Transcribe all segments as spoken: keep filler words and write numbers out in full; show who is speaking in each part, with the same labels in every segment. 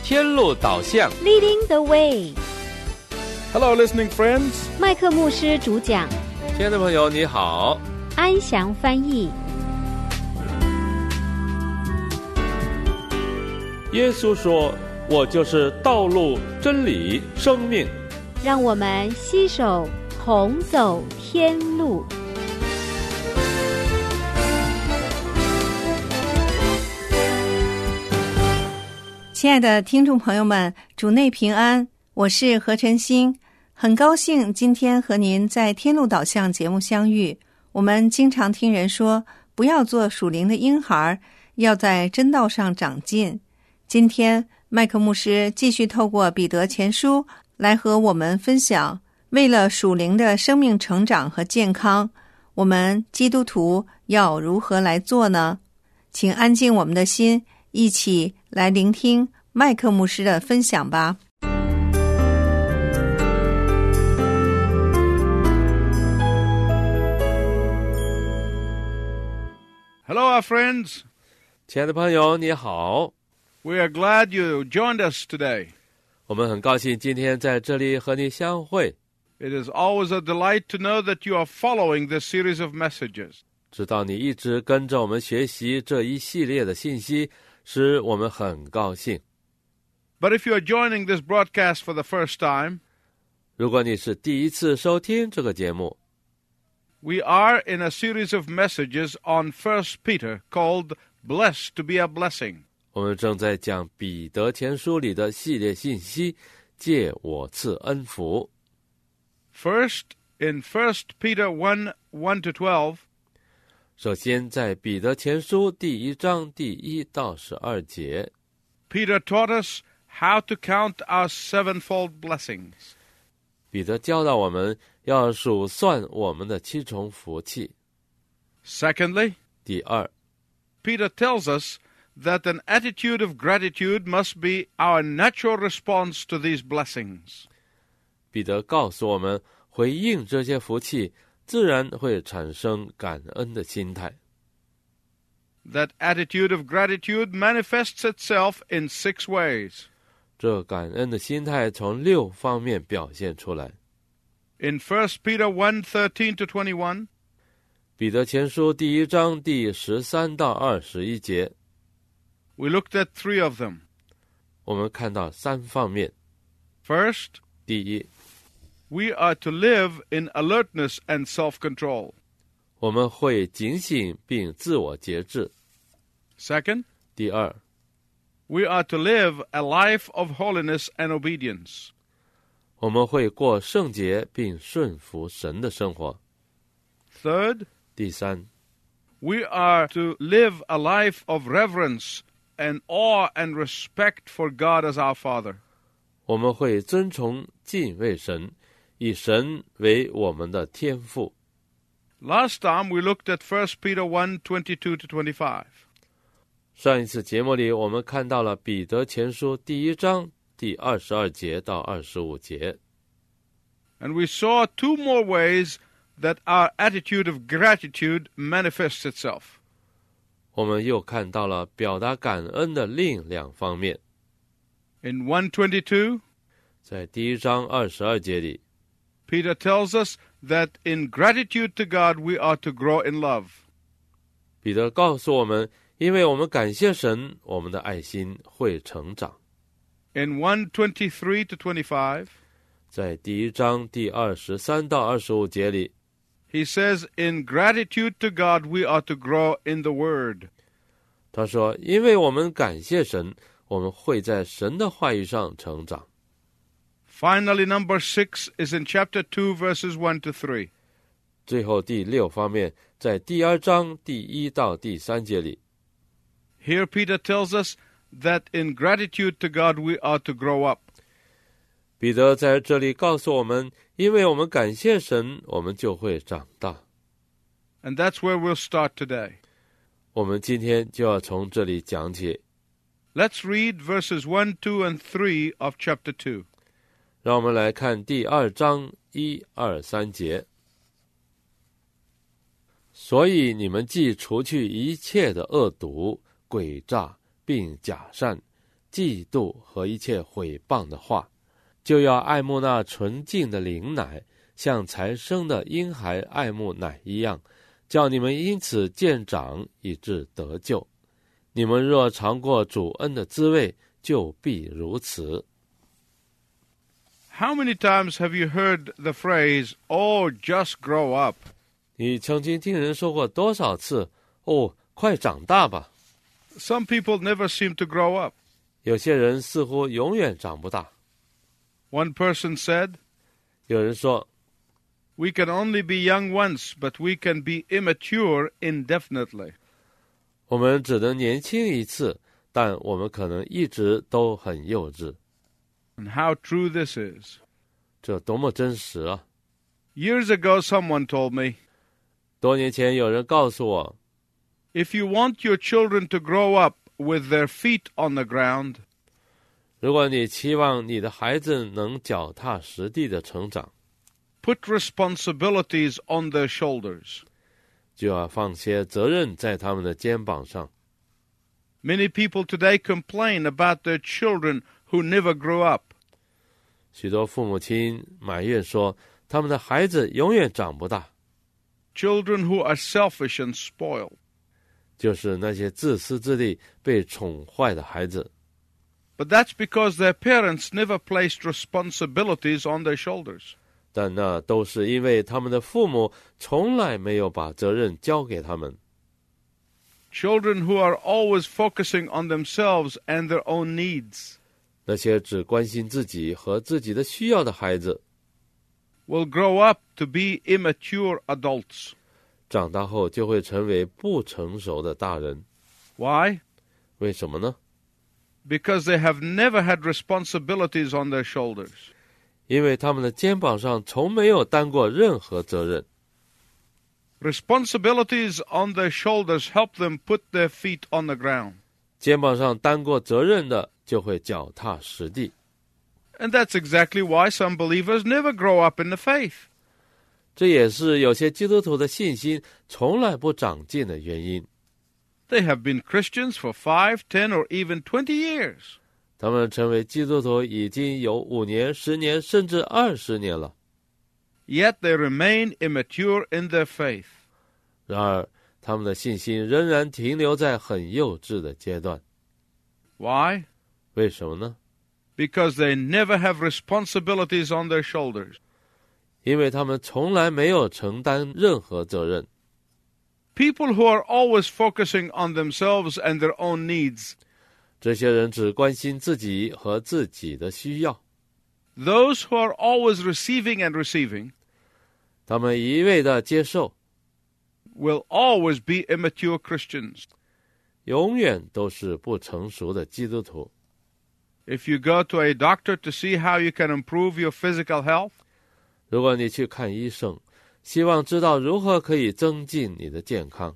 Speaker 1: 天路导向
Speaker 2: Leading the way.
Speaker 3: Hello, listening friends.
Speaker 2: 麦克牧师主讲，
Speaker 1: 亲爱的朋友你好，
Speaker 2: 安祥翻译。
Speaker 3: 耶稣说，我就是道路、真理、生命。
Speaker 2: 让我们携手同走天路。
Speaker 4: 亲爱的听众朋友们，主内平安，我是何晨星，很高兴今天和您在天路导向节目相遇。我们经常听人说，不要做属灵的婴孩，要在真道上长进。今天麦克牧师继续透过彼得前书来和我们分享，为了属灵的生命成长和健康，我们基督徒要如何来做呢？请安静我们的心，一起来聆听麦克牧师的分享吧。
Speaker 5: Hello, our friends.
Speaker 1: 亲爱的朋友你好，
Speaker 5: We are glad you joined us today.
Speaker 1: 我们很高兴今天在这里和你相会。
Speaker 5: It is always a delight to know that you are following this series of messages.
Speaker 1: 知道你一直跟着我们学习这一系列的信息，使我们很高兴。
Speaker 5: But if you are joining this broadcast for the first time,
Speaker 1: 如果你是第一次收听这个节目，
Speaker 5: we are in a series of messages on First Peter called Blessed to be a Blessing.
Speaker 1: 我们正在讲彼得前书里的系列信息，借我赐恩福。
Speaker 5: First, in First Peter one, one to twelve,
Speaker 1: 首先在彼得前书第一章第一到十二节，
Speaker 5: Peter taught us how to count our sevenfold blessings.
Speaker 1: 彼得教导我们要数算我们的七重福气。
Speaker 5: Secondly,
Speaker 1: 第二，
Speaker 5: Peter tells us that an attitude of gratitude must be our natural response to these blessings.
Speaker 1: 彼得告诉我们，回应这些福气，自然会产生感恩的心态。
Speaker 5: That attitude of gratitude manifests itself in six ways.
Speaker 1: 这感恩的心态从六方面表现出来。
Speaker 5: In First Peter one, thirteen to twenty-one,
Speaker 1: 彼得前书第一章第十三到二十一节，
Speaker 5: we looked at three of them.
Speaker 1: 我们看到三方面。
Speaker 5: First,
Speaker 1: 第一，
Speaker 5: we are to live in alertness and self-control.
Speaker 1: 我们会警醒并自我节制。
Speaker 5: Second,
Speaker 1: 第二，
Speaker 5: we are to live a life of holiness and obedience.
Speaker 1: 我们会过圣洁并顺服神的生活。
Speaker 5: Third,
Speaker 1: 第三，
Speaker 5: we are to live a life of reverence and awe and respect for God as our Father.
Speaker 1: 我们会尊崇敬畏神，以神为我们的天父。
Speaker 5: Last time we looked at First Peter one, twenty-two to twenty-five.
Speaker 1: 上一次节目里，我们看到了彼得前书第一章第二十二节到二十五节。
Speaker 5: And we saw two more ways that our attitude of gratitude manifests itself.
Speaker 1: 我们又看到了表达感恩的另两方面。
Speaker 5: In one twenty-two,
Speaker 1: 在第一章二十二节里，
Speaker 5: Peter tells us that in gratitude to God we are to grow in love.
Speaker 1: 彼得告诉我们，因为我们感谢神，我们的爱心会成长。
Speaker 5: In one twenty-three to twenty-five,
Speaker 1: 在第一章第二十三到二十五节里，
Speaker 5: he says, in gratitude to God we are to grow in the Word.
Speaker 1: 他说，因为我们感谢神，我们会在神的话语上成长。
Speaker 5: Finally, number six is in chapter two, verses one to three.
Speaker 1: 最后第六方面，在第二章第一到第三节里，
Speaker 5: Here Peter tells us that in gratitude to God we are to grow up.
Speaker 1: 彼得在这里告诉我们，因为我们感谢神，我们就会长大。
Speaker 5: And that's where we'll start today.
Speaker 1: 我们今天就要从这里讲起。
Speaker 5: Let's read verses one, two, and three of chapter two.
Speaker 1: 让我们来看第二章一二三节。所以你们既除去一切的恶毒、诡诈并假善， 嫉妒和一切毁谤的话，就要爱慕那纯净的灵奶，像才生的婴孩爱慕奶一样，叫你们因此渐长，以致得救。你们若尝过主恩的滋味，就必如此。
Speaker 5: How many times have you heard the phrase, "Oh, just grow up"?
Speaker 1: 你曾经听人说过多少次，哦，快长大吧。
Speaker 5: Some people never seem to grow up.
Speaker 1: 有些人似乎永远长不大。
Speaker 5: One person said,
Speaker 1: 有人说，
Speaker 5: "We can only be young once, but we can be immature indefinitely."
Speaker 1: 我们只能年轻一次，但我们可能一直都很幼稚。
Speaker 5: And how true this is.
Speaker 1: 这多么真实啊！
Speaker 5: Years ago, someone told me,
Speaker 1: 多年前有人告诉我，
Speaker 5: if you want your children to grow up with their feet on the ground,
Speaker 1: 如果你期望你的孩子能脚踏实地的成长，
Speaker 5: put responsibilities on their shoulders.
Speaker 1: 就要放些责任在他们的肩膀上。
Speaker 5: Many people today complain about their children who never grew up.
Speaker 1: 许多父母亲埋怨说，他们的孩子永远长不大，
Speaker 5: Children who are selfish and spoiled.
Speaker 1: 就是那些自私自利、被宠坏的孩子。
Speaker 5: But that's because their parents never placed responsibilities on their shoulders.
Speaker 1: 但那都是因为他们的父母从来没有把责任交给他们。
Speaker 5: Children who are always focusing on themselves and their own needs.
Speaker 1: 那些只关心自己和自己的需要的孩子，
Speaker 5: will grow up to be immature adults.
Speaker 1: 长大后就会成为不成熟的大人。
Speaker 5: Why?
Speaker 1: 为什么呢？
Speaker 5: Because they have never had responsibilities on their shoulders.
Speaker 1: 因为他们的肩膀上从没有担过任何责任。
Speaker 5: Responsibilities on their shoulders help them put their feet on the ground.
Speaker 1: 肩膀上担过责任的，就会脚踏实地。
Speaker 5: And that's exactly why some believers never grow up in the faith.
Speaker 1: 这也是有些基督徒的信心从来不长进的原因。
Speaker 5: They have been Christians for five, ten, or even twenty years.
Speaker 1: 他们成为基督徒已经有五年、十年，甚至二十年了。
Speaker 5: Yet they remain immature in their faith.
Speaker 1: 然而，他们的信心仍然停留在很幼稚的阶段。
Speaker 5: Why?
Speaker 1: 为什么呢？
Speaker 5: Because they never have responsibilities on their shoulders.
Speaker 1: 因为他们从来没有承担任何责任。
Speaker 5: People who are always focusing on themselves and their own needs.
Speaker 1: 这些人只关心自己和自己的需要。
Speaker 5: Those who are always receiving and receiving.
Speaker 1: 他们一味的接受，
Speaker 5: will always be immature Christians.
Speaker 1: 永远都是不成熟的基督徒。
Speaker 5: If you go to a doctor to see how you can improve your physical health,
Speaker 1: 如果你去看医生，希望知道如何可以增进你的健康，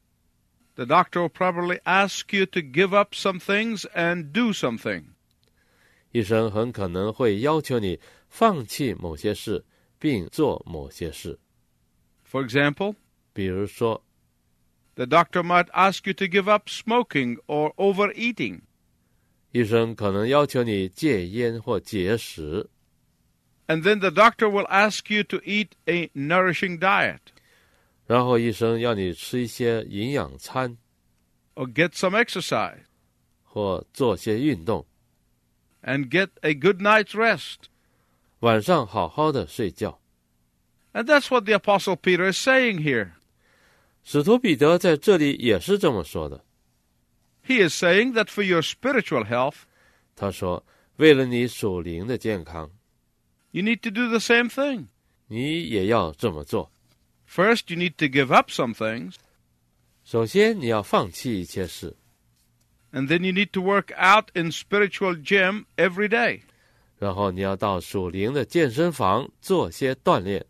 Speaker 5: the doctor will probably ask you to give up some things and do something.
Speaker 1: 医生很可能会要求你放弃某些事，并做某些事。
Speaker 5: For example,
Speaker 1: 比如说，
Speaker 5: the doctor might ask you to give up smoking or overeating.
Speaker 1: 医生可能要求你戒烟或节食，
Speaker 5: And then the doctor will ask you to eat a nourishing diet,
Speaker 1: 然后医生要你吃一些营养餐，
Speaker 5: or get some exercise,
Speaker 1: 或做些运动，
Speaker 5: and get a good night's rest.
Speaker 1: 晚上好好的睡觉。
Speaker 5: And that's what the Apostle Peter is saying here.
Speaker 1: 使徒彼得在这里也是这么说的。
Speaker 5: He is saying that for your spiritual health,
Speaker 1: 他说，为了你属灵的健康，
Speaker 5: you need to do the same thing.
Speaker 1: 你也要这么做。
Speaker 5: First, you need to give up some things,
Speaker 1: 首先你要放弃一些事，
Speaker 5: and then you need to work out in spiritual gym every day.
Speaker 1: 然后你要到属灵的健身房做些锻炼。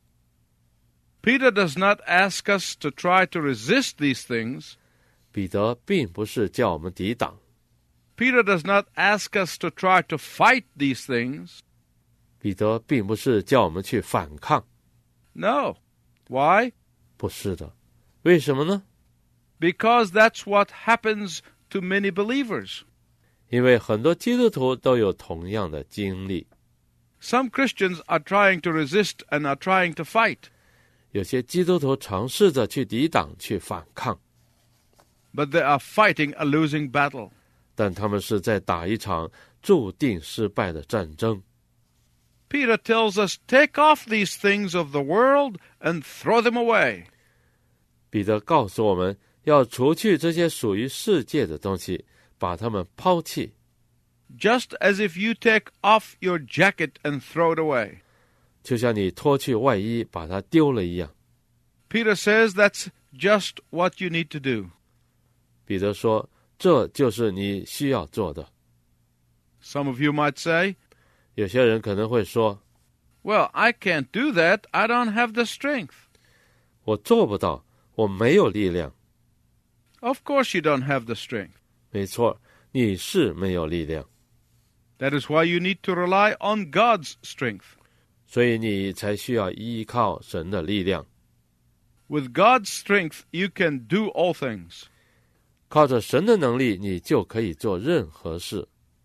Speaker 5: Peter does not ask us to try to resist these things.
Speaker 1: 彼得并不是叫我们抵挡，
Speaker 5: Peter does not ask us to try to fight these things.
Speaker 1: 彼得并不是叫我们去反抗，
Speaker 5: No. Why?
Speaker 1: 不是的。为什么呢？
Speaker 5: Because that's what happens to many believers.
Speaker 1: 因为很多基督徒都有同样的经历。
Speaker 5: Some Christians are trying to resist and are trying to fight.
Speaker 1: 有些基督徒尝试着去抵挡、去反抗，
Speaker 5: but they are fighting a losing battle.
Speaker 1: 但他们是在打一场注定失败的战争。
Speaker 5: Peter tells us, take off these things of the world and throw them away.
Speaker 1: 彼得告诉我们要除去这些属于世界的东西，把它们抛弃。
Speaker 5: Just as if you take off your jacket and throw it away.
Speaker 1: 就像你脱去外衣把它丢了一样。
Speaker 5: Peter says that's just what you need to do.
Speaker 1: 彼得说，这就是你需要做的。
Speaker 5: Some of you might say,
Speaker 1: 有些人可能会说，
Speaker 5: well, I can't do that. I don't have the strength.
Speaker 1: 我做不到，我没有力量。
Speaker 5: Of course you don't have the strength.
Speaker 1: 没错，你是没有力量。
Speaker 5: That is why you need to rely on God's strength.
Speaker 1: 所以你才需要依靠神的力量。
Speaker 5: With God's strength, you can do all things.
Speaker 1: 靠着神的能力，你就可以做任何事。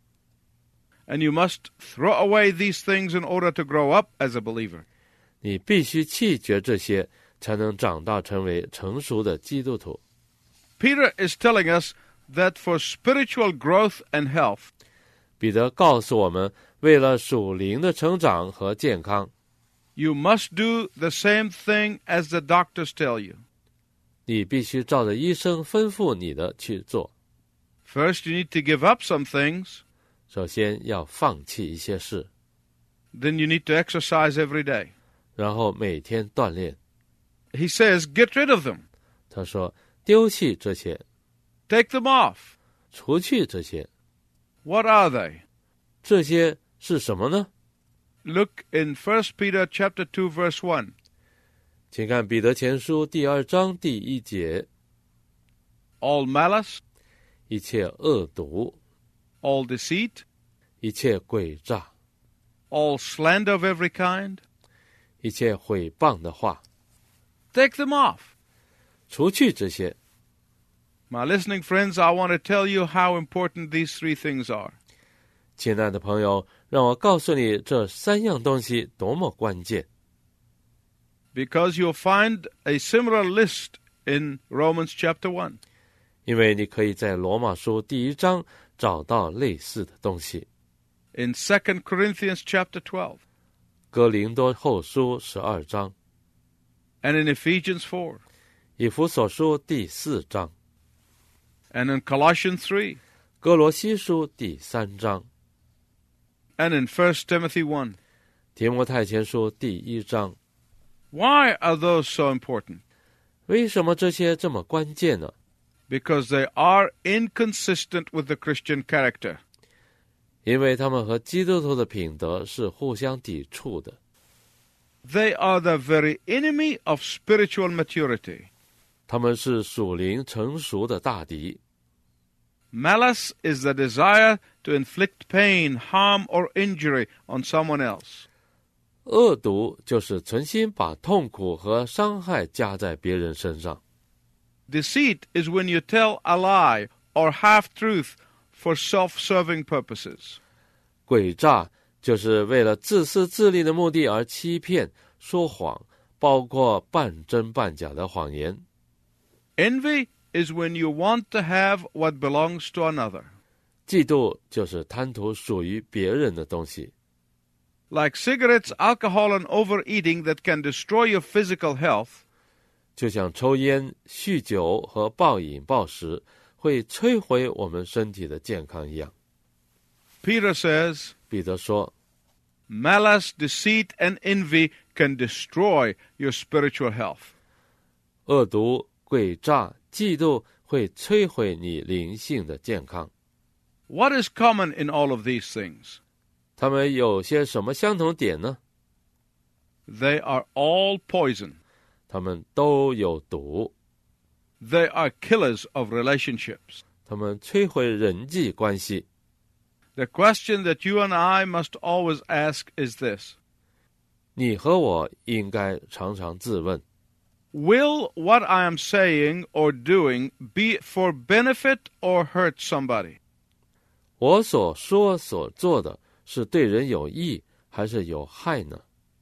Speaker 5: And you must throw away these things in order to grow up as a believer.
Speaker 1: 你必须弃绝这些，才能长大成为成熟的基督徒。
Speaker 5: Peter is telling us that for spiritual growth and health,
Speaker 1: 彼得告诉我们，为了属灵的成长和健康，
Speaker 5: you must do the same thing as the doctors tell you.
Speaker 1: 你必须照着医生吩咐你的去做。
Speaker 5: First, you need to give up some things.
Speaker 1: 首先要放弃一些事，
Speaker 5: Then you need to exercise every day.
Speaker 1: 然后每天锻炼。
Speaker 5: He says, get rid of them.
Speaker 1: 他说，丢弃这些，
Speaker 5: Take them off.
Speaker 1: 除去这些。
Speaker 5: What are they?
Speaker 1: 这些是什么呢？
Speaker 5: Look in First Peter chapter two, verse one.
Speaker 1: 请看彼得前书第二章第一节，
Speaker 5: All malice,
Speaker 1: 一切恶毒，
Speaker 5: all deceit,
Speaker 1: 一切诡诈，
Speaker 5: all slander of every kind.
Speaker 1: 一切毁谤的话，
Speaker 5: Take them off.
Speaker 1: 除去这些。
Speaker 5: My listening friends, I want to tell you how important these three things are.
Speaker 1: 亲爱的朋友，让我告诉你这三样东西多么关键。
Speaker 5: Because you'll find a similar list in Romans chapter one.
Speaker 1: 因为你可以在罗马书第一章找到类似的东西。
Speaker 5: In Second Corinthians chapter twelve.
Speaker 1: 哥林多后书十二章，
Speaker 5: And in Ephesians four.
Speaker 1: 以弗所书第四章，
Speaker 5: And in Colossians three.
Speaker 1: 哥罗西书第三章，
Speaker 5: And in First Timothy one.
Speaker 1: 提摩太前书第一章。
Speaker 5: Why are those so important?
Speaker 1: 为什么这些这么关键呢？
Speaker 5: Because they are inconsistent with the Christian character.
Speaker 1: 因为他们和基督徒的品德是互相抵触的。
Speaker 5: They are the very enemy of spiritual maturity.
Speaker 1: 他们是属灵成熟的大敌。
Speaker 5: Malice is the desire to inflict pain, harm, or injury on someone else.
Speaker 1: 恶毒就是存心把痛苦和伤害加在别人身上。
Speaker 5: Deceit is when you tell a lie or half-truth for self-serving purposes.
Speaker 1: 诡诈就是为了自私自利的目的而欺骗、说谎，包括半真半假的谎言。
Speaker 5: Envy is when you want to have what belongs to another.
Speaker 1: 嫉妒就是贪图属于别人的东西。
Speaker 5: Like cigarettes, alcohol, and overeating that can destroy your physical health,
Speaker 1: 就像抽烟、酗酒和暴饮暴食会摧毁我们身体的健康一样。
Speaker 5: Peter says,
Speaker 1: 彼得说，
Speaker 5: malice, deceit, and envy can destroy your spiritual health.
Speaker 1: 恶毒、诡诈、嫉妒会摧毁你灵性的健康。
Speaker 5: What is common in all of these things?
Speaker 1: 他们有些什么相同点呢？
Speaker 5: They are all poison.
Speaker 1: 他们都有毒，
Speaker 5: They are killers of relationships.
Speaker 1: 他们摧毁人际关系。
Speaker 5: The question that you and I must always ask is this.
Speaker 1: 你和我应该常常自问，
Speaker 5: Will what I am saying or doing be for benefit or hurt somebody?
Speaker 1: 我所说所做的是对人有益还是有害呢？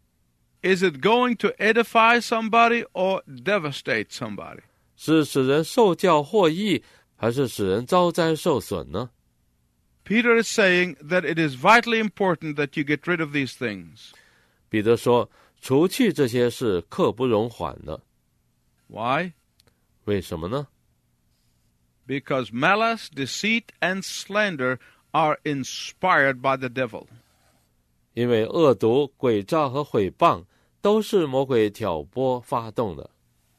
Speaker 5: Is it going to edify somebody or devastate somebody?
Speaker 1: 是使人受教获益，还是使人遭灾受损呢？
Speaker 5: Peter is saying that it is vitally important that you get rid of these things.
Speaker 1: 彼得说，除去这些是刻不容缓的。
Speaker 5: Why?
Speaker 1: 为什么呢？
Speaker 5: Because malice, deceit, and slander are inspired by the devil.
Speaker 1: 因为恶毒、诡诈和毁谤都是魔鬼挑拨发动的。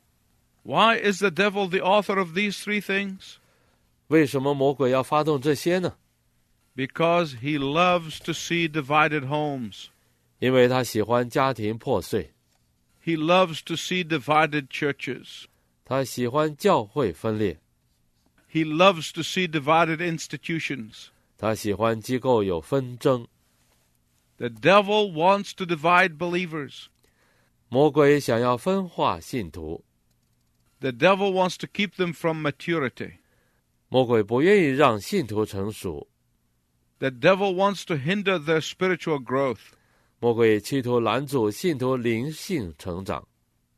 Speaker 5: Why is the devil the author of these three things?
Speaker 1: 为什么魔鬼要发动这些呢？
Speaker 5: Because he loves to see divided homes.
Speaker 1: 因为他喜欢家庭破碎，
Speaker 5: He loves to see divided churches.
Speaker 1: 他喜欢教会分裂，
Speaker 5: He loves to see divided institutions.
Speaker 1: 他喜欢机构有纷争。
Speaker 5: The devil wants to divide believers.
Speaker 1: 魔鬼想要分化信徒，
Speaker 5: The devil wants to keep them from maturity.
Speaker 1: 魔鬼不愿意让信徒成熟，
Speaker 5: The devil wants to hinder their spiritual growth.
Speaker 1: 魔鬼企图拦阻信徒灵性成长。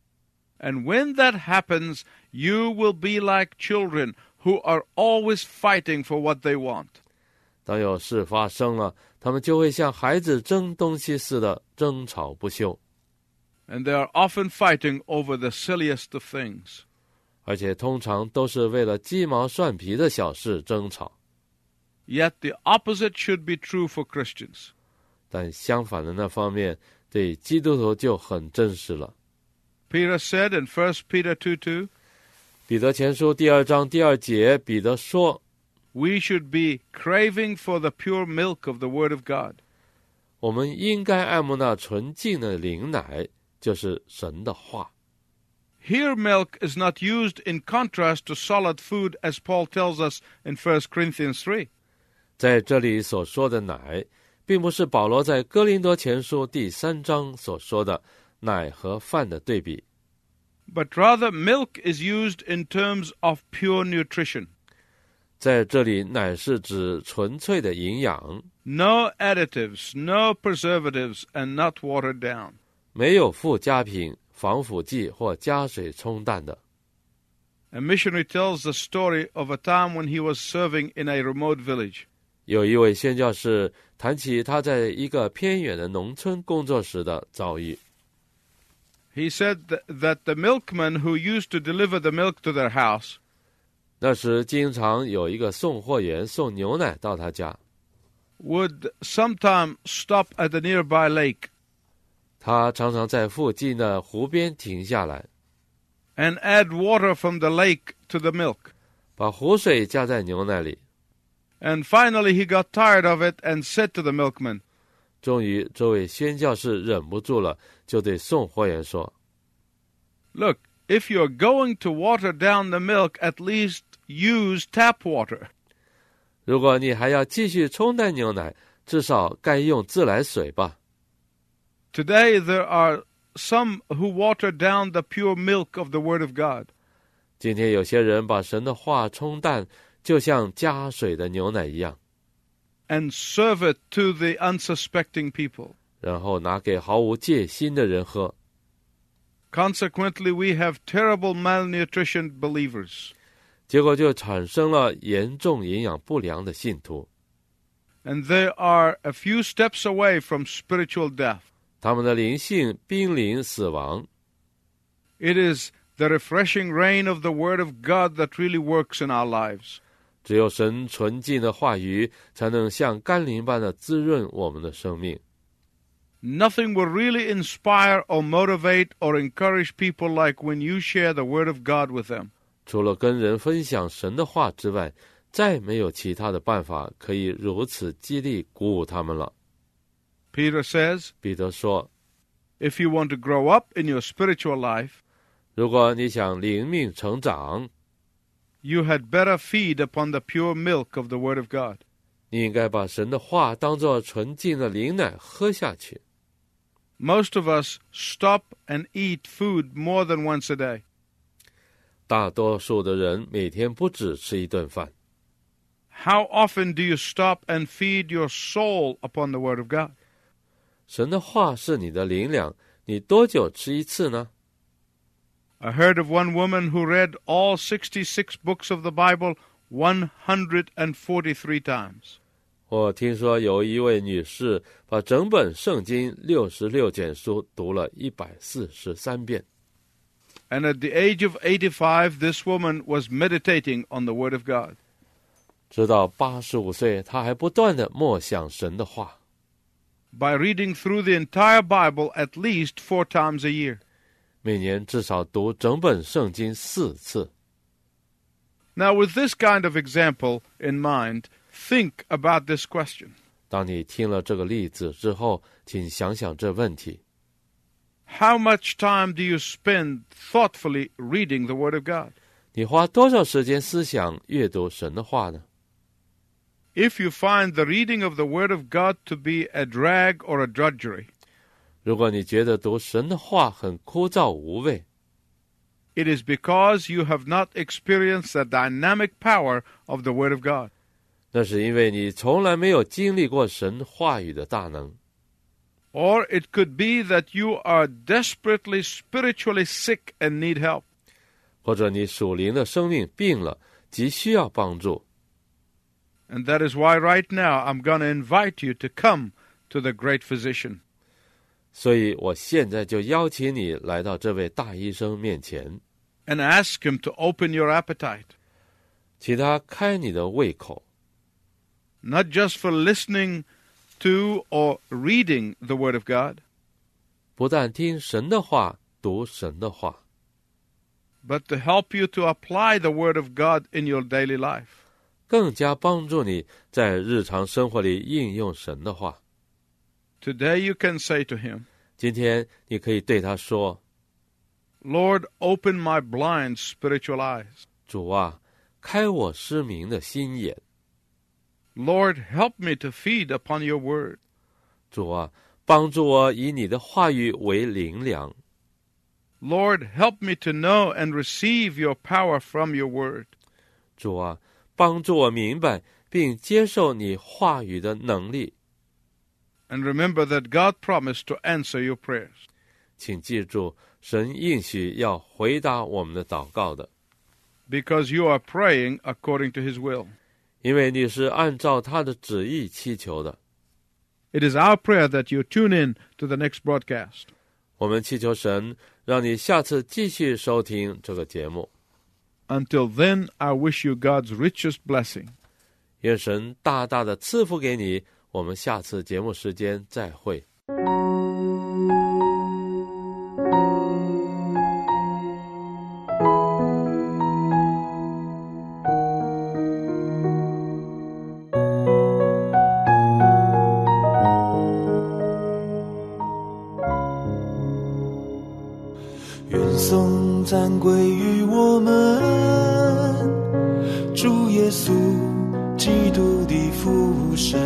Speaker 5: And when that happens, you will be like children who are always fighting for what they want.
Speaker 1: 当有事发生了，他们就会像孩子争东西似的争吵不休，
Speaker 5: And they are often fighting over the silliest of things.
Speaker 1: 而且通常都是为了鸡毛蒜皮的小事争吵。
Speaker 5: Yet the opposite should be true for Christians.
Speaker 1: 但相反的那方面，对基督徒就很真实了。
Speaker 5: Peter said in First Peter two two,
Speaker 1: 彼得前书第二章第二节，彼得说，
Speaker 5: we should be craving for the pure milk of the Word of God.
Speaker 1: 我们应该爱慕那纯净的灵奶，就是神的话。
Speaker 5: Here milk is not used in contrast to solid food as Paul tells us in First Corinthians three.
Speaker 1: 在这里所说的奶，并不是保罗在哥林多前书第三章所说的奶和饭的对比，
Speaker 5: But rather milk is used in terms of pure nutrition.
Speaker 1: 在这里奶是指纯粹的营养，
Speaker 5: No additives, no preservatives, and not watered down.
Speaker 1: 没有附加品、防腐剂或加水冲淡的。
Speaker 5: A missionary tells the story of a time when he was serving in a remote village.
Speaker 1: 有一位宣教士谈起他在一个偏远的农村工作时的遭遇。
Speaker 5: He said that, that the milkman who used to deliver the milk to their house
Speaker 1: 那时经常有一个送货员送牛奶到他家，
Speaker 5: would sometime stop at a nearby lake
Speaker 1: 他常常在附近的湖边停下来，
Speaker 5: and add water from the lake to the milk.
Speaker 1: 把湖水加在牛奶里。
Speaker 5: And finally he got tired of it and said to the milkman,
Speaker 1: 终于这位宣教士忍不住了，就对送货员说，
Speaker 5: Look, if you're going to water down the milk, at least use tap water.
Speaker 1: 如果你还要继续冲淡牛奶，至少该用自来水吧。
Speaker 5: Today there are some who water down the pure milk of the Word of God.
Speaker 1: 今天有些人把神的话冲淡，就像加水的牛奶一样，
Speaker 5: and serve it to the unsuspecting people.
Speaker 1: 然后拿给毫无戒心的人喝。
Speaker 5: Consequently, we have terrible malnutritioned believers.
Speaker 1: 结果就产生了严重营养不良的信徒，
Speaker 5: And they are a few steps away from spiritual death.
Speaker 1: 他们的灵性濒临死亡。
Speaker 5: It is the refreshing rain of the Word of God that really works in our lives.
Speaker 1: 只有神纯净的话语，才能像甘霖般的滋润我们的生命。
Speaker 5: Nothing will really inspire or motivate or encourage people like when you share the Word of God with them.
Speaker 1: 除了跟人分享神的话之外，再没有其他的办法可以如此激励鼓舞他们了。
Speaker 5: Peter says,
Speaker 1: 彼得说，
Speaker 5: if you want to grow up in your spiritual life,
Speaker 1: 如果你想灵命成长，
Speaker 5: you had better feed upon the pure milk of the Word of God.
Speaker 1: 你应该把神的话当作纯净的灵奶喝下去。
Speaker 5: Most of us stop and eat food more than once a day.
Speaker 1: 大多数的人每天不只吃一顿饭。
Speaker 5: How often do you stop and feed your soul upon the Word of God?
Speaker 1: 神的话是你的灵粮，你多久吃一次呢？
Speaker 5: I heard of one woman who read all sixty-six books of the Bible one hundred forty-three times.
Speaker 1: 我听说有一位女士把整本圣经六十六卷书读了一百四十三遍。
Speaker 5: And at the age of eighty-five, this woman was meditating on the Word of God.
Speaker 1: 直到八十五岁，她还不断地默想神的话。
Speaker 5: By reading through the entire Bible at least four times a year.
Speaker 1: 每年至少读整本圣经四次。
Speaker 5: Now, with this kind of example in mind, think about this question.
Speaker 1: 当你听了这个例子之后，请想想这问题。
Speaker 5: How much time do you spend thoughtfully reading the Word of God?
Speaker 1: 你花多少时间思想阅读神的话呢？
Speaker 5: If you find the reading of the Word of God to be a drag or a drudgery,
Speaker 1: 如果你觉得读神的话很枯燥无味，
Speaker 5: it is because you have not experienced the dynamic power of the Word of God.
Speaker 1: 那是因为你从来没有经历过神话语的大能。
Speaker 5: Or it could be that you are desperately spiritually sick and need help.
Speaker 1: 或者你属灵的生命病了，急需要帮助。
Speaker 5: And that is why right now I'm going to invite you to come to the great physician.
Speaker 1: 所以我现在就邀请你来到这位大医生面前，
Speaker 5: And ask him to open your appetite.
Speaker 1: 请他开你的胃口，
Speaker 5: Not just for listening to or reading the Word of God,
Speaker 1: 不但听神的话，读神的话，
Speaker 5: but to help you to apply the Word of God in your daily life.
Speaker 1: 更加帮助你在日常生活里应用神的话。
Speaker 5: Today you can say to him,
Speaker 1: 今天你可以对他说，
Speaker 5: Lord, open my blind spiritual eyes.
Speaker 1: 主啊，开我失明的心眼。
Speaker 5: Lord, help me to feed upon your word.
Speaker 1: 主啊，帮助我以你的话语为灵粮。
Speaker 5: Lord, help me to know and receive your power from your word.
Speaker 1: 主啊，帮助我明白并接受你话语的能力。
Speaker 5: And remember that God promised to answer your prayers.
Speaker 1: 请记住，神应许要回答我们的祷告的，
Speaker 5: Because you are praying according to his will.
Speaker 1: 因为你是按照他的旨意祈求的。
Speaker 5: It is our prayer that you tune in to the next broadcast.
Speaker 1: 我们祈求神让你下次继续收听这个节目。
Speaker 5: Until then, I wish you God's richest blessing.
Speaker 1: 愿神大大的赐福给你。我们下次节目时间再会。
Speaker 6: 愿颂赞归于我们主耶稣基督的父神，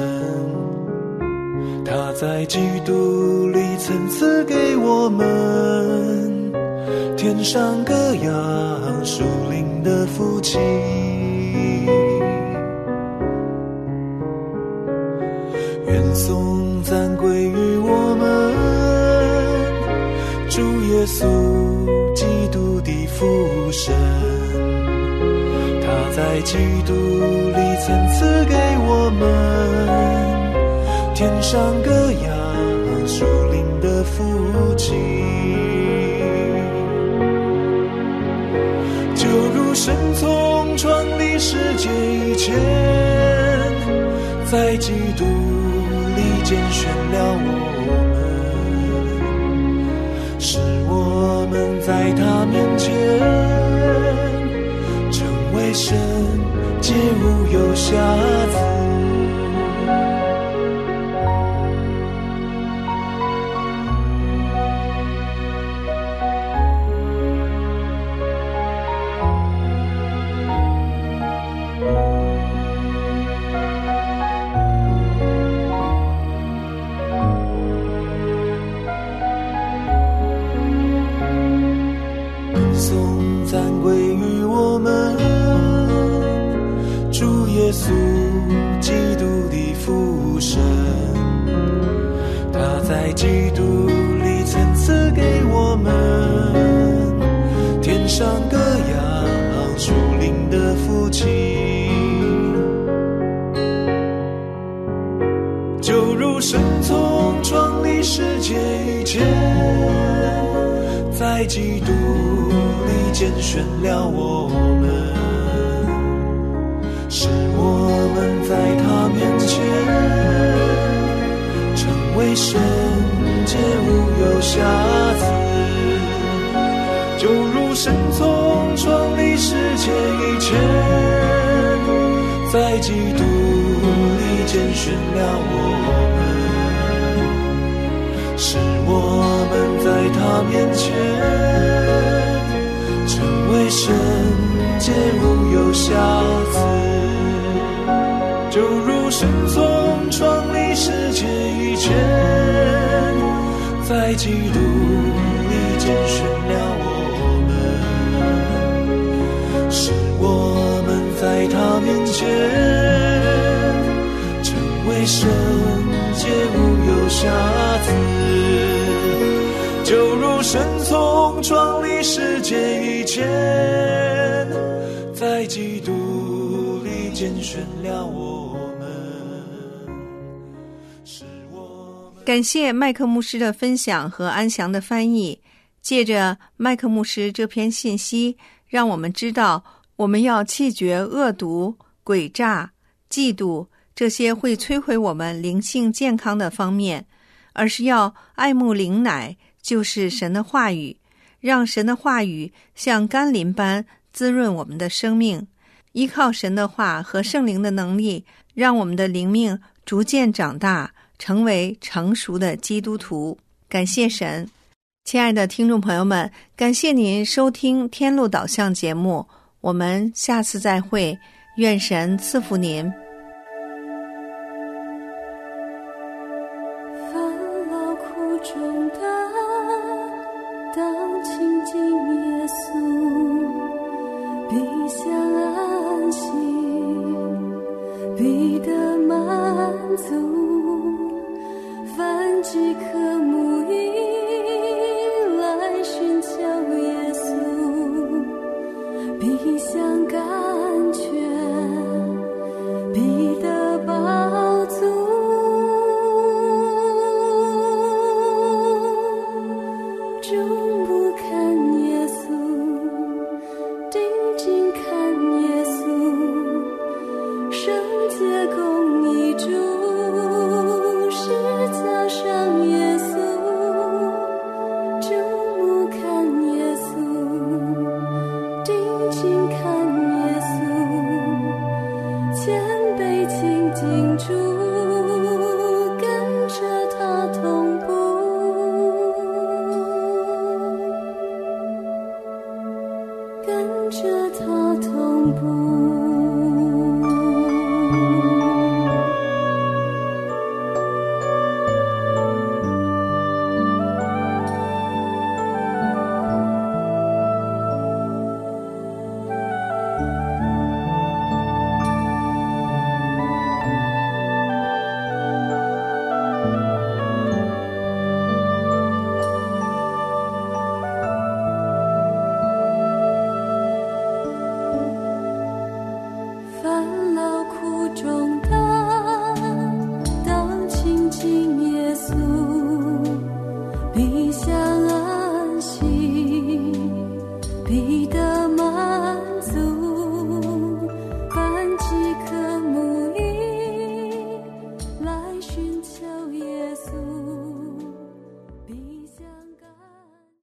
Speaker 6: 他在基督里曾赐给我们天上各样属灵的福气。愿颂赞归于我们主耶稣基督的父神，他在基督里曾赐给我们天上各样属灵的福气。就如神从创立世界以前，在基督里拣选了我们，使我们在他面前成为神，皆无有瑕疵。颂赞归于我们主耶稣生，他在基督里曾赐给我们天上各样属灵的福气，就如神从创立世界以前，在基督里拣选了我们，使我们在他面前成为圣洁无有瑕疵，就如神从创立世界以前，在基督里拣选了我们，使我们在他面前成为圣洁无有瑕疵，就如神从创立世界以前，在基督里拣选了我们，使我们在他面前成为圣洁无有瑕疵，就如神从创立世界以前，在基督里拣选了我们，使我们。
Speaker 4: 感谢麦克牧师的分享和安详的翻译。借着麦克牧师这篇信息，让我们知道我们要弃绝恶毒、诡诈、嫉妒这些会摧毁我们灵性健康的方面，而是要爱慕灵奶，就是神的话语，让神的话语像甘霖般滋润我们的生命，依靠神的话和圣灵的能力，让我们的灵命逐渐长大，成为成熟的基督徒。感谢神。亲爱的听众朋友们，感谢您收听天路导向节目，我们下次再会，愿神赐福您。
Speaker 7: 烦劳苦重担，当亲近耶稣，必享安息，必得满足，凡饥渴